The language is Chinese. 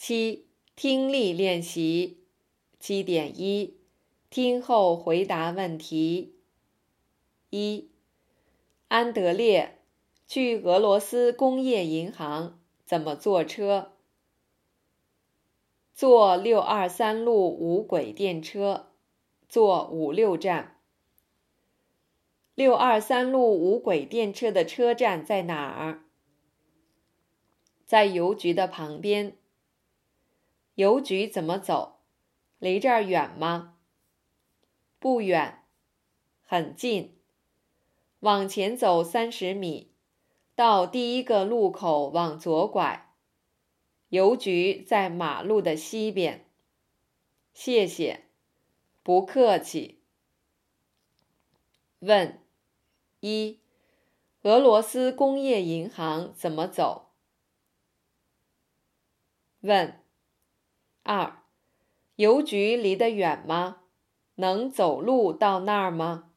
7. 听力练习 7.1 听后回答问题。1. 安德烈，去俄罗斯工业银行怎么坐车？坐623路无轨电车，坐5-6站。623路无轨电车的车站在哪儿？在邮局的旁边。邮局怎么走？离这儿远吗？不远，很近。往前走30米，到第一个路口往左拐。邮局在马路的西边。谢谢，不客气。问： 1. 俄罗斯工业银行怎么走？问： 2. 邮局离得远吗？能走路到那儿吗？